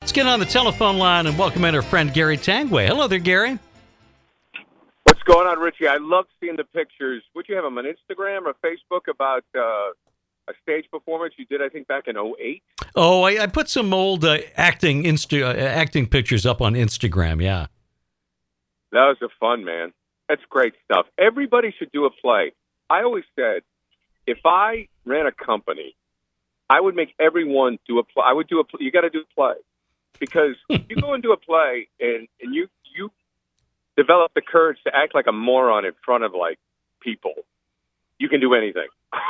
Let's get on the telephone line and welcome in our friend Gary Tangway. Hello there, Gary. What's going on, Richie? I love seeing the pictures. Would you have them on Instagram or Facebook about a stage performance you did, I think, back in 2008? Oh, I put some old acting pictures up on Instagram, yeah. That was fun, man. That's great stuff. Everybody should do a play. I always said, if I ran a company, I would make everyone do a play. I would do a play. You got to do a play. Because you go and do a play and you develop the courage to act like a moron in front of, like, people, you can do anything.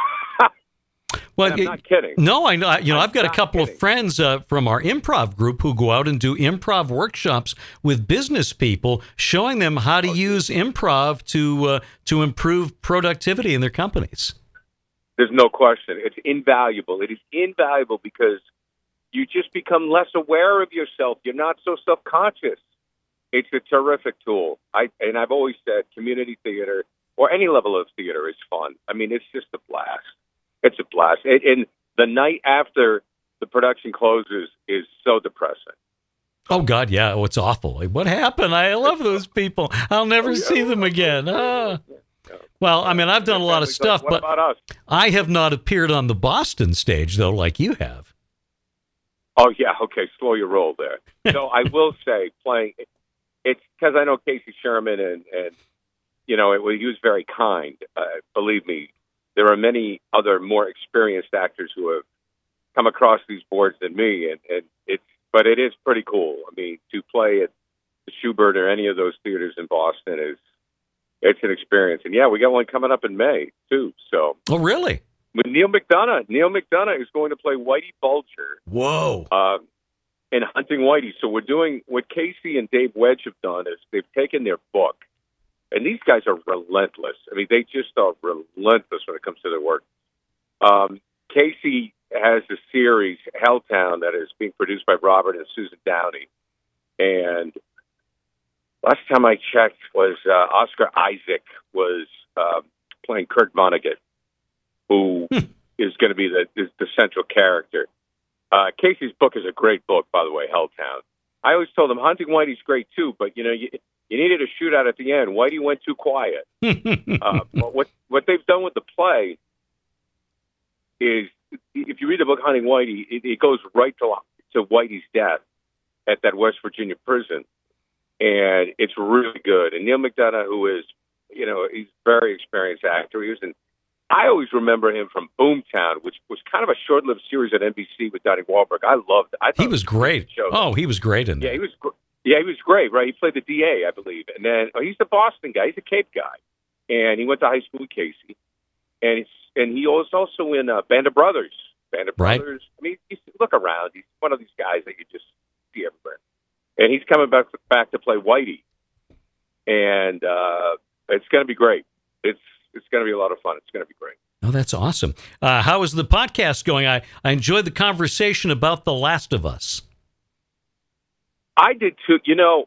Well, I'm not kidding. No, I know. I've got a couple of friends from our improv group who go out and do improv workshops with business people, showing them how to use improv to improve productivity in their companies. There's no question. It's invaluable. It is invaluable because you just become less aware of yourself. You're not so self-conscious. It's a terrific tool. I've always said community theater or any level of theater is fun. I mean, it's just a blast. It's a blast. And the night after the production closes is so depressing. Oh, God, yeah. Oh, it's awful. Like, what happened? I love those people. I'll never see them again. Well, I mean, I've done a lot of stuff, but I have not appeared on the Boston stage, though, like you have. Oh, yeah. Okay. Slow your roll there. So I will say playing, it's because I know Casey Sherman and he was very kind. Believe me, there are many other more experienced actors who have come across these boards than me. But it is pretty cool. I mean, to play at the Schubert or any of those theaters in Boston it's an experience. And yeah, we got one coming up in May too. So. Oh, really? With Neil McDonough. Neil McDonough is going to play Whitey Bulger. Whoa. In Hunting Whitey. So we're doing what Casey and Dave Wedge have done is they've taken their book, and these guys are relentless. I mean, they just are relentless when it comes to their work. Casey has a series, Helltown, that is being produced by Robert and Susan Downey. And last time I checked was Oscar Isaac was playing Kurt Vonnegut, who is going to be the central character. Casey's book is a great book, by the way, Helltown. I always told him Hunting Whitey's great too, but you needed a shootout at the end. Whitey went too quiet. What they've done with the play is, if you read the book Hunting Whitey, it goes right to Whitey's death at that West Virginia prison, and it's really good. And Neil McDonough, who is, he's a very experienced actor. I always remember him from Boomtown, which was kind of a short-lived series at NBC with Donnie Wahlberg. I loved it. He was great. Oh, he was great in that. Yeah, he was great, right? He played the DA, I believe. And then he's the Boston guy. He's a Cape guy. And he went to high school with Casey. And he was also in Band of Brothers. Band of Brothers. I mean, look around. He's one of these guys that you just see everywhere. And he's coming back to play Whitey. And it's going to be great. It's going to be a lot of fun. It's going to be great. Oh, that's awesome. How is the podcast going? I enjoyed the conversation about The Last of Us. I did too.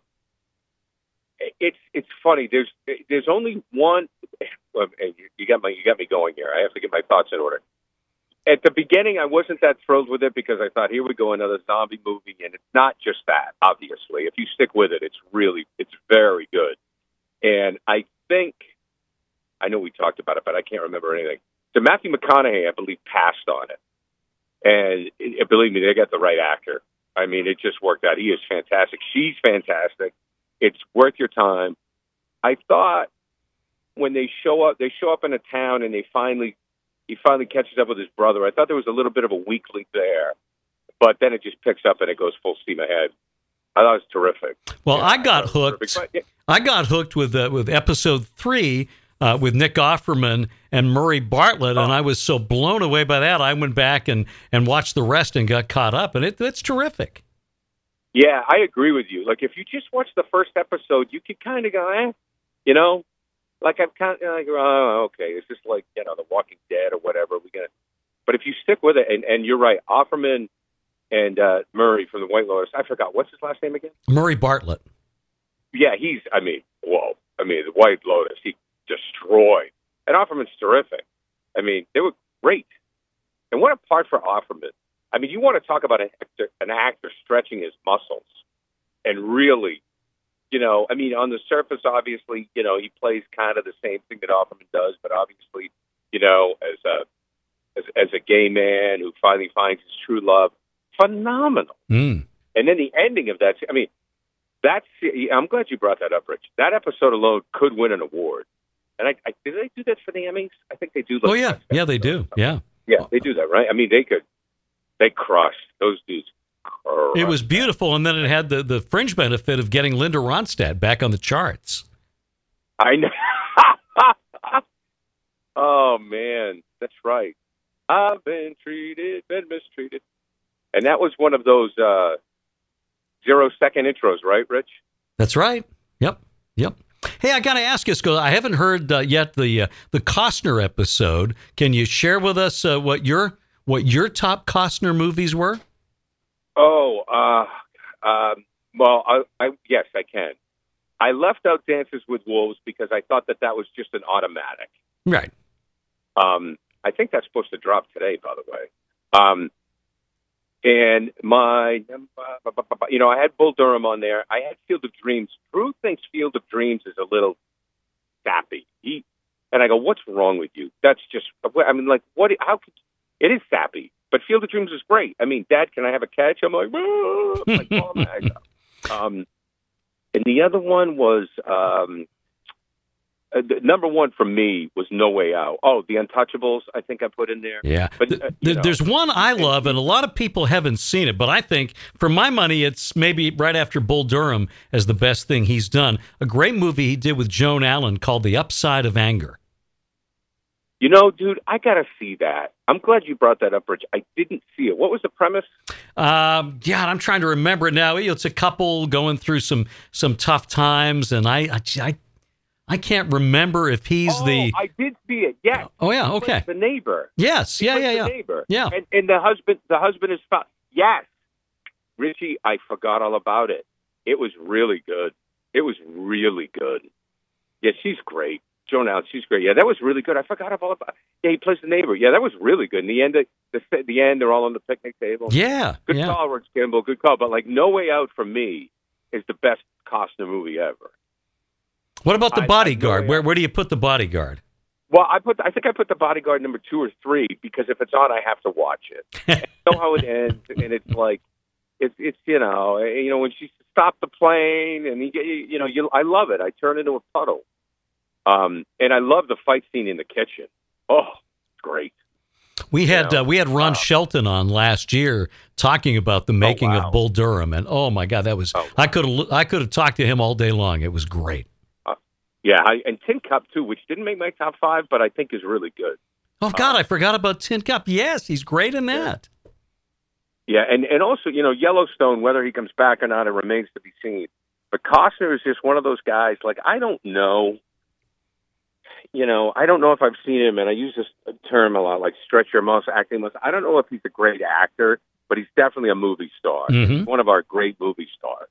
It's funny. There's only one. Well, you got me going here. I have to get my thoughts in order. At the beginning, I wasn't that thrilled with it because I thought, here we go, another zombie movie, and it's not just that. Obviously, if you stick with it, it's very good. And I know we talked about it, but I can't remember anything. So Matthew McConaughey, I believe, passed on it. And believe me, they got the right actor. I mean, it just worked out. He is fantastic. She's fantastic. It's worth your time. I thought when they show up in a town and he finally catches up with his brother. I thought there was a little bit of a weak link there, but then it just picks up and it goes full steam ahead. I thought it was terrific. Well, yeah, I got hooked. I got hooked with episode 3 with Nick Offerman and Murray Bartlett, and I was so blown away by that. I went back and watched the rest and got caught up, and it's terrific. Yeah, I agree with you. Like, if you just watch the first episode, you could kind of go, like I'm kind of like, oh, okay, it's just like, The Walking Dead or whatever. But if you stick with it, and you're right, Offerman and Murray from the White Lotus, I forgot, what's his last name again? Murray Bartlett. Yeah, the White Lotus, he destroyed. And Offerman's terrific. I mean, they were great. And what a part for Offerman. I mean, you want to talk about an actor stretching his muscles and really, I mean, on the surface, obviously, he plays kind of the same thing that Offerman does, but obviously, as a gay man who finally finds his true love, phenomenal. Mm. And then the ending of that, I mean, I'm glad you brought that up, Rich. That episode alone could win an award. And did they do that for the Emmys? I think they do. Oh, yeah. Yeah, they do. Yeah. Yeah, they do that, right? I mean, they crushed. Those dudes crushed. It was beautiful, and then it had the fringe benefit of getting Linda Ronstadt back on the charts. I know. Oh, man, that's right. I've been mistreated. And that was one of those 0-second intros, right, Rich? That's right. Yep. Hey, I got to ask you, Scott, I haven't heard yet the Costner episode. Can you share with us what your top Costner movies were? Oh, well, yes, I can. I left out Dances with Wolves because I thought that was just an automatic. Right. I think that's supposed to drop today, by the way. And my, I had Bull Durham on there. I had Field of Dreams. Drew thinks Field of Dreams is a little sappy. And I go, what's wrong with you? That's just, I mean, like, how could, it is sappy, but Field of Dreams is great. I mean, Dad, can I have a catch? I'm like, oh my God. And the other one was, number one for me was No Way Out. Oh, The Untouchables, I think I put in there. Yeah. But there's one I love, and a lot of people haven't seen it, but I think, for my money, it's maybe right after Bull Durham as the best thing he's done. A great movie he did with Joan Allen called The Upside of Anger. Dude, I got to see that. I'm glad you brought that up, Rich. I didn't see it. What was the premise? Yeah, I'm trying to remember it now. It's a couple going through some tough times, and I can't remember if he's the... I did see it, yes. Oh, yeah, okay. The neighbor. Yes, yeah. The neighbor. Yeah. And the husband is... Yes. Richie, I forgot all about it. It was really good. Yeah, she's great. Joan Allen, she's great. Yeah, that was really good. I forgot all about it. Yeah, he plays the neighbor. Yeah, that was really good. In the end, they're all on the picnic table. Yeah. Good call, Rich Kimball. Good call. But, like, No Way Out for me is the best Costner movie ever. What about The Bodyguard? Where do you put The Bodyguard? Well, I think I put The Bodyguard number 2 or 3 because if it's on, I have to watch it. I know how it ends, and it's like it's when she stopped the plane, and I love it. I turn into a puddle, and I love the fight scene in the kitchen. Oh, it's great. We had Ron Shelton on last year talking about the making of Bull Durham, and oh my God, that was I could have talked to him all day long. It was great. Yeah, and Tin Cup, too, which didn't make my top 5, but I think is really good. Oh, God, I forgot about Tin Cup. Yes, he's great in that. Yeah, and also, Yellowstone, whether he comes back or not, it remains to be seen. But Costner is just one of those guys, like, I don't know. I don't know if I've seen him, and I use this term a lot, like stretch your muscle, acting muscle. I don't know if he's a great actor, but he's definitely a movie star. Mm-hmm. He's one of our great movie stars.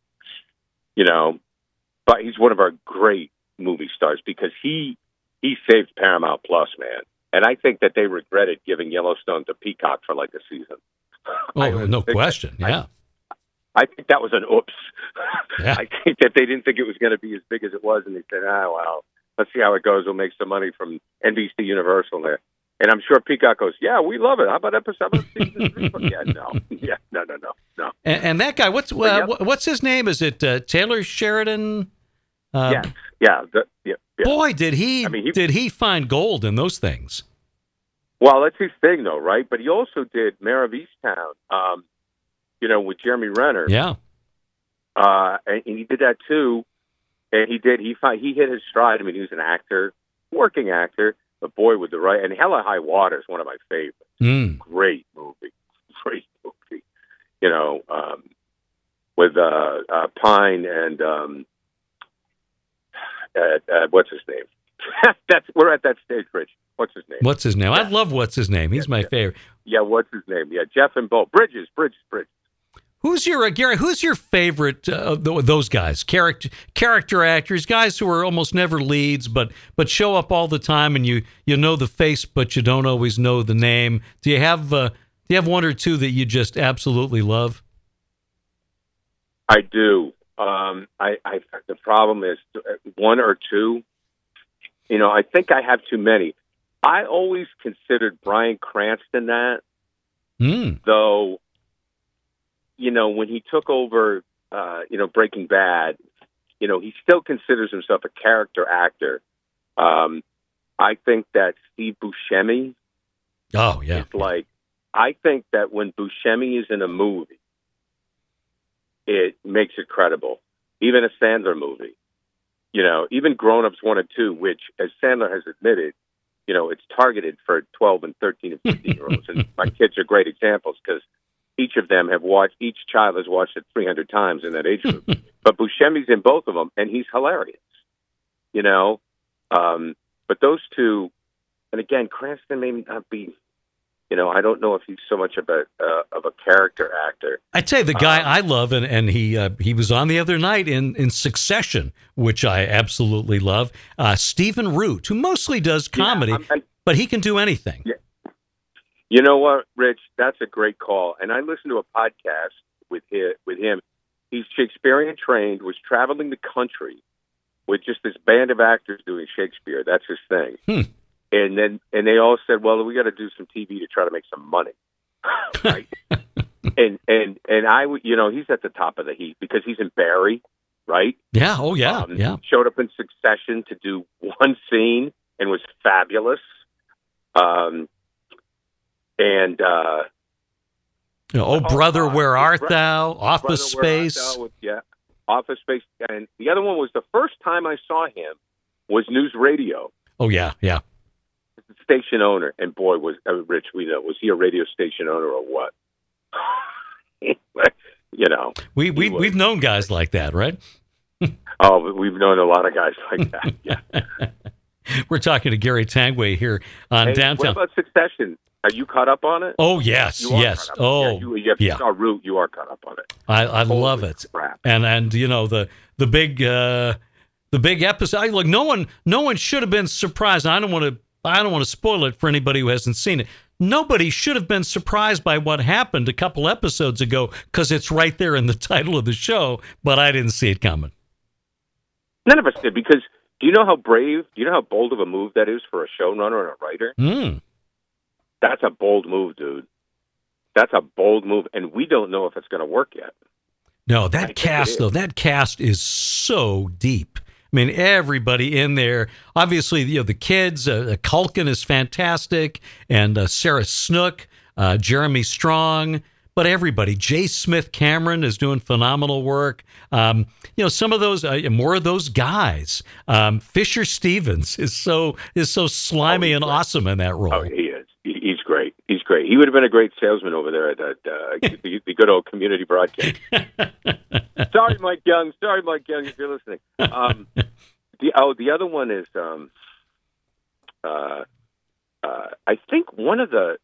But he's one of our great movie stars because he saved Paramount Plus, man. And I think that they regretted giving Yellowstone to Peacock for like a season. Oh, no question. Yeah. I think that was an oops. Yeah. I think that they didn't think it was going to be as big as it was, and they said, well, let's see how it goes. We'll make some money from NBC Universal there. And I'm sure Peacock goes, yeah, we love it. How about season 3? Yeah, no. Yeah, no. And that guy, what's his name? Is it Taylor Sheridan? Yeah. Boy, did he find gold in those things. Well, that's his thing, though, right? But he also did Mayor of Easttown, with Jeremy Renner. Yeah. And he did that, too. And he hit his stride. I mean, he was an actor, working actor, but boy, with the right. And Hella High Water is one of my favorites. Great movie. With Pine and... what's his name? We're at that stage, Rich. What's his name? Yeah. I love What's His Name. He's my favorite. Yeah, what's his name? Yeah, Jeff and Bo. Bridges. Who's your Gary? Who's your favorite? Those guys, character actors, guys who are almost never leads, but show up all the time, and you know the face, but you don't always know the name. Do you have Do you have one or two that you just absolutely love? I do. The problem is one or two. I think I have too many. I always considered Bryan Cranston that, though. When he took over, Breaking Bad, he still considers himself a character actor. I think that Steve Buscemi. Oh yeah. Is I think that when Buscemi is in a movie, it makes it credible. Even a Sandler movie, even Grown Ups 1 and 2, which, as Sandler has admitted, it's targeted for 12 and 13 and 15-year-olds. And my kids are great examples because each child has watched it 300 times in that age group. But Buscemi's in both of them, and he's hilarious, But those two, and again, Cranston may not be, I don't know if he's so much of a character actor. I'd say the guy I love, and he was on the other night in Succession, which I absolutely love. Stephen Root, who mostly does comedy, but he can do anything. Yeah. You know what, Rich? That's a great call. And I listened to a podcast with him. He's Shakespearean trained, was traveling the country with just this band of actors doing Shakespeare. That's his thing. And they all said, well, we got to do some TV to try to make some money. Right? and I, he's at the top of the heap because he's in Barry, right? Yeah. Oh, yeah. Yeah. Showed up in Succession to do one scene and was fabulous. Brother, Where Art Thou? Office Space. Office Space. And the other one was the first time I saw him was News Radio. Oh, yeah, yeah. Station owner. And boy, was Rich, was he a radio station owner or what? We've known guys like that, right? Oh, we've known a lot of guys like that, yeah. We're talking to Gary Tanguay here on Downtown. What about Succession? Are you caught up on it? Oh, yes, yes. Oh, yeah. If you saw Root, you are caught up on it. I love it. Crap. And the big episode. Look, no one should have been surprised. I don't want to spoil it for anybody who hasn't seen it. Nobody should have been surprised by what happened a couple episodes ago because it's right there in the title of the show, but I didn't see it coming. None of us did, because do you know how bold of a move that is for a showrunner and a writer? That's a bold move, dude. That's a bold move, and we don't know if it's going to work yet. No, that cast is so deep. I mean, everybody in there. Obviously, the kids. Culkin is fantastic, and Sarah Snook, Jeremy Strong. But everybody, J. Smith Cameron is doing phenomenal work. Some of those, more of those guys. Fisher Stevens is so slimy and awesome in that role. Oh, he is. He's great. He's great. He would have been a great salesman over there at the good old community broadcast. Sorry, Mike Young, if you're listening. The other one is, I think one of the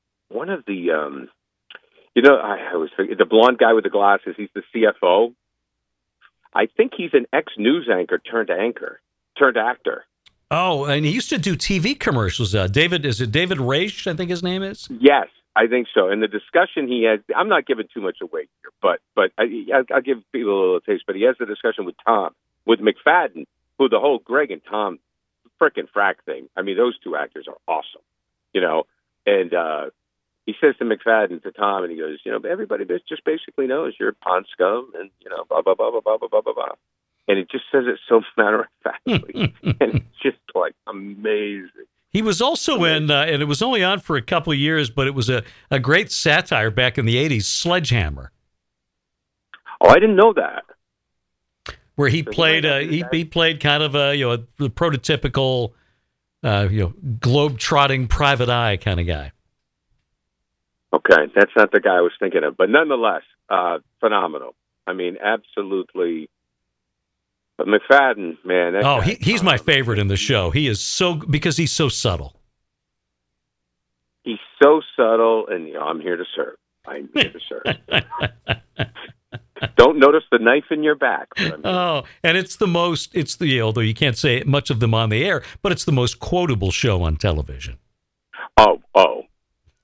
I was thinking, the blonde guy with the glasses. He's the CFO. I think he's an ex-news anchor turned actor. Oh, and he used to do TV commercials. David Raish, I think his name is? Yes, I think so. And the discussion he had, I'm not giving too much away here, but I'll give people a little taste. But he has the discussion with McFadden, who the whole Greg and Tom frickin' frack thing. I mean, those two actors are awesome, And he says to McFadden, to Tom, and he goes, everybody just basically knows you're pond scum, and blah blah blah blah blah blah blah blah. And it just says it so matter-of-factly. And it's just, amazing. He was also in, and it was only on for a couple of years, but it was a great satire back in the 80s, Sledgehammer. Oh, I didn't know that. Where he played he played kind of the prototypical, globe-trotting private eye kind of guy. Okay, that's not the guy I was thinking of. But nonetheless, phenomenal. I mean, absolutely. But McFadden, man. He's my favorite in the show. He is because he's so subtle. He's so subtle, and I'm here to serve. I'm here to serve. Don't notice the knife in your back. Oh, and although you can't say much of them on the air, but it's the most quotable show on television. Oh.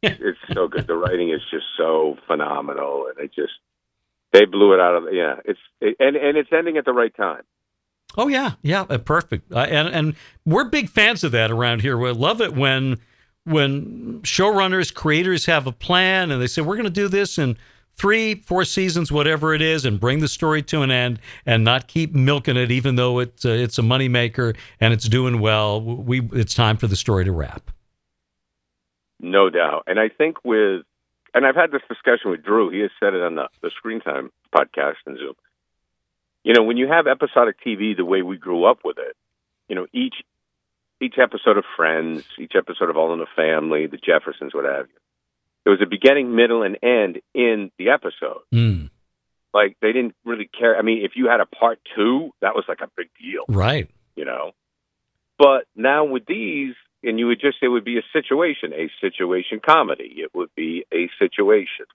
It's so good. The writing is just so phenomenal, and they blew it out of and it's ending at the right time. Oh yeah, perfect. And we're big fans of that around here. We love it when showrunners, creators have a plan and they say we're going to do this in 3-4 seasons, whatever it is, and bring the story to an end, and not keep milking it, even though it's a moneymaker and it's doing well. It's time for the story to wrap. No doubt, and I think and I've had this discussion with Drew. He has said it on the Screen Time podcast and Zoom. When you have episodic TV the way we grew up with it, each episode of Friends, each episode of All in the Family, The Jeffersons, what have you, there was a beginning, middle, and end in the episode. Mm. Like, they didn't really care. I mean, if you had a part 2, that was like a big deal. Right. But now with these, and you would just say it would be a situation comedy. It would be a situation.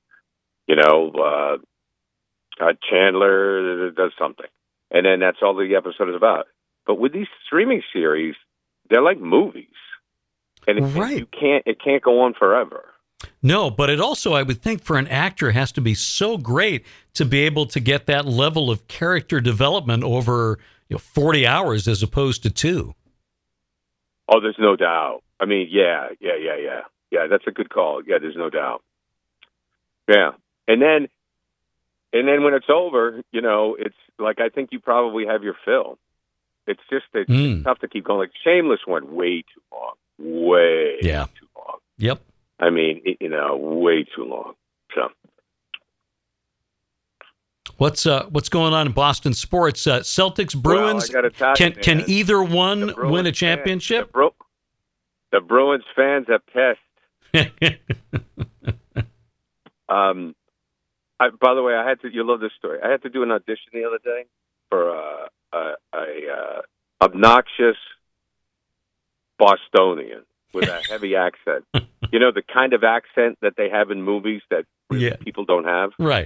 Chandler does something, and then that's all the episode is about. But with these streaming series, they're like movies, and it can't go on forever. No, but it also, I would think, for an actor has to be so great to be able to get that level of character development over 40 hours as opposed to 2. Oh, there's no doubt. I mean, yeah. That's a good call. Yeah, there's no doubt. Yeah, and then when it's over, it's like, I think you probably have your fill. It's just it's tough to keep going. Like Shameless went way too long. Too long. Yep. I mean, way too long. So, what's going on in Boston sports? Celtics, Bruins. Well, can either one win a championship? The Bruins fans are pissed. By the way, you love this story. I had to do an audition the other day for a obnoxious Bostonian with a heavy accent. The kind of accent that they have in movies that people don't have. Right.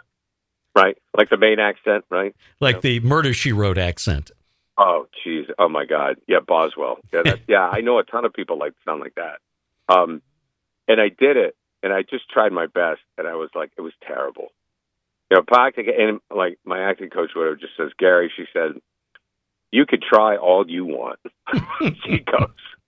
Like the main accent, right? Like the Murder, She Wrote accent. Oh, jeez. Oh, my God. Yeah, Boswell. Yeah, I know a ton of people sound like that. And I did it, and I just tried my best, and I was like, it was terrible. And like my acting coach, whatever, just says, Gary, she said, you could try all you want. She goes,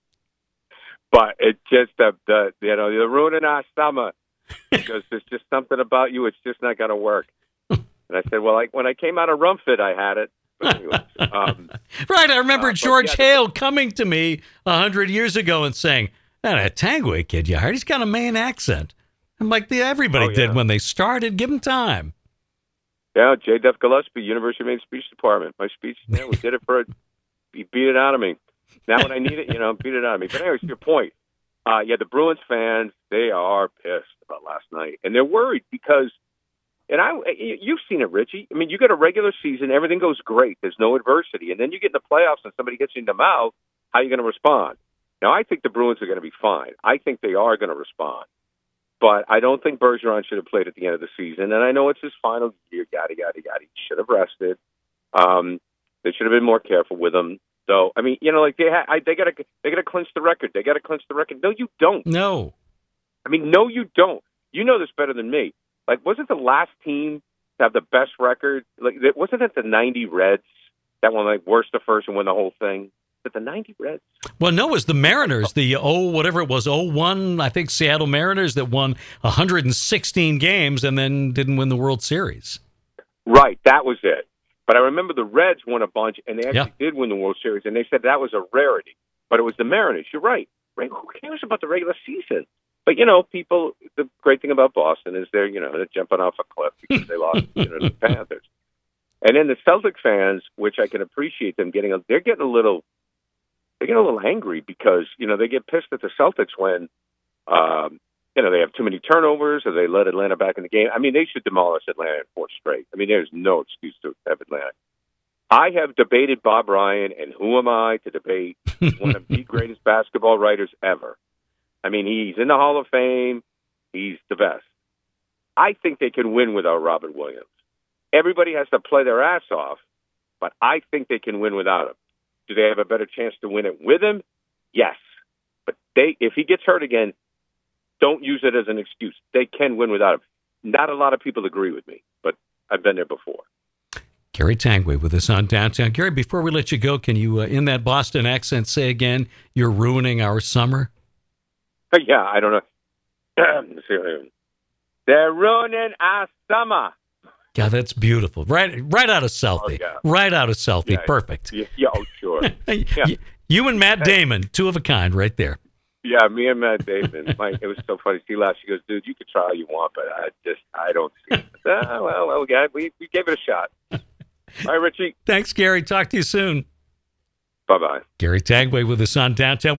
but it just you're ruining our summer, because there's just something about you. It's just not going to work. And I said, well, when I came out of Rumford, I had it. But anyways, right. I remember George Hale coming to me 100 years ago and saying, that Tangway kid you hired, he's got a Maine accent. I'm like, everybody did when they started. Give him time. Yeah, J. Duff Gillespie, University of Maine Speech Department. My speech, we did it he beat it out of me. Now when I need it, beat it out of me. But anyways, to your point, the Bruins fans, they are pissed about last night. And they're worried because, you've seen it, Richie. I mean, you get a regular season, everything goes great. There's no adversity. And then you get in the playoffs and somebody hits you in the mouth, how are you going to respond? Now, I think the Bruins are going to be fine. I think they are going to respond. But I don't think Bergeron should have played at the end of the season. And I know it's his final year, yada, yada, yada. He should have rested. They should have been more careful with him. So, I mean, they got to clinch the record. They got to clinch the record. No, you don't. No. I mean, no, you don't. You know this better than me. Like, wasn't the last team to have the best record? Like, wasn't it the 90 Reds that won, worst to first and win the whole thing? But the 90 Reds? Well, no, it was the Mariners, whatever it was, 01, I think, Seattle Mariners that won 116 games and then didn't win the World Series. Right, that was it. But I remember the Reds won a bunch, and they actually did win the World Series, and they said that was a rarity. But it was the Mariners. You're right. Who cares about the regular season? But, people, the great thing about Boston is they're jumping off a cliff because they lost to the Panthers. And then the Celtic fans, which I can appreciate them they're getting a little angry because, they get pissed at the Celtics when, they have too many turnovers or they let Atlanta back in the game. I mean, they should demolish Atlanta in 4 straight. I mean, there's no excuse to have Atlanta. I have debated Bob Ryan, and who am I to debate one of the greatest basketball writers ever? I mean, he's in the Hall of Fame. He's the best. I think they can win without Robert Williams. Everybody has to play their ass off, but I think they can win without him. Do they have a better chance to win it with him? Yes. But if he gets hurt again, don't use it as an excuse. They can win without him. Not a lot of people agree with me, but I've been there before. Gary Tanguay with us on Downtown. Gary, before we let you go, can you, in that Boston accent, say again, "You're ruining our summer"? Yeah, I don't know. They're ruining our summer. Yeah, that's beautiful. Right out of Southie. Oh, yeah. Right out of Southie. Yeah, Perfect. Yeah, oh, sure. Yeah. You and Matt Damon, two of a kind right there. Yeah, me and Matt Damon. Mike, it was so funny. She laughed. She goes, "Dude, you can try all you want, but I don't see it." Well, we gave it a shot. All right, Richie. Thanks, Gary. Talk to you soon. Bye-bye. Gary Tanguay with us on Downtown.